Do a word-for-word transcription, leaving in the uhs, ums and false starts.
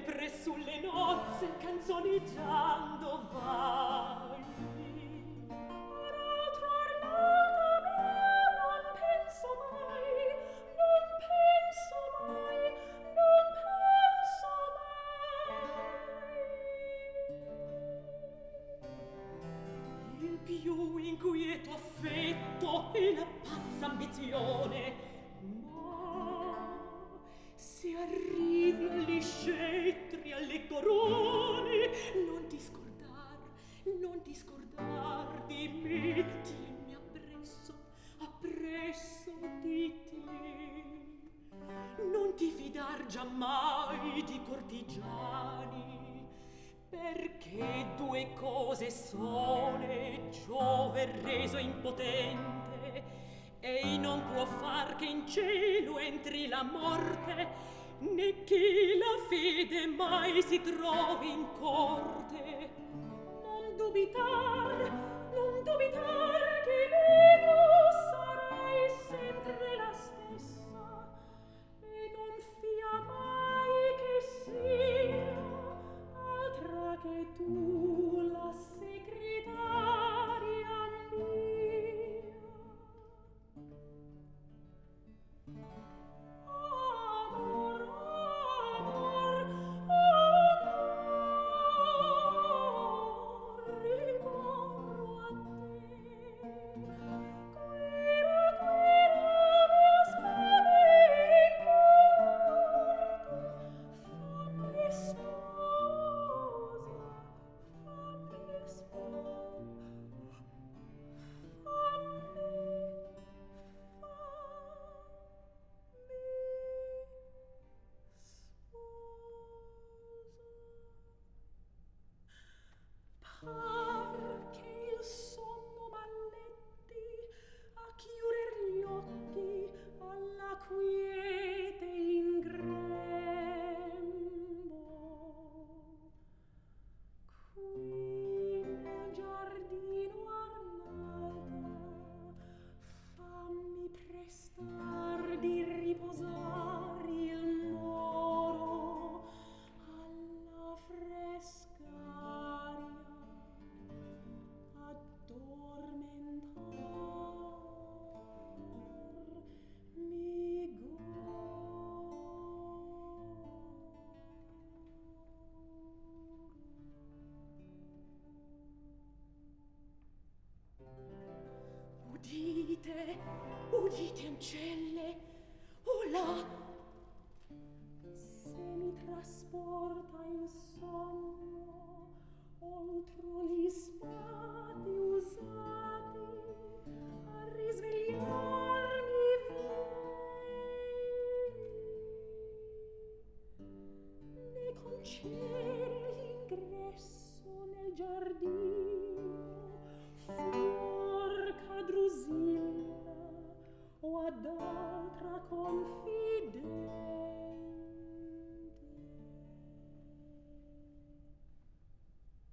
sempre sulle nozze canzoneggiando vai. Ora tornata mia non penso mai, non penso mai, non penso mai. Il più inquieto affetto e la pazza ambizione, se arrivi agli scettri, alle corone, non ti scordar, non ti scordar di me, tienimi appresso, appresso di te. Non ti fidar giammai di cortigiani, perché due cose sole Giove reso impotente, ei non può far che in cielo entri la morte, né che la fede mai si trovi in corte. Non dubitar, non dubitar che l'ego sarai sempre la stessa, e non fia mai che sia altra che tu la segretaria mia. Amor, amor, amor, ricorro a te. Quira, quira, mia spavento, fammi sposa, fammi sposa, fammi par che il sonno m'alletti a chiuder gli occhi alla quiete in grembo. Qui nel giardino Arnalda fammi prestar di riposar il moro alla fresca aria addormentar mi Udite, udite ancelle, o là, se mi trasporta il sonno oltro gli spati usati a risvegliarmi vieni, ne concede l'ingresso nel giardino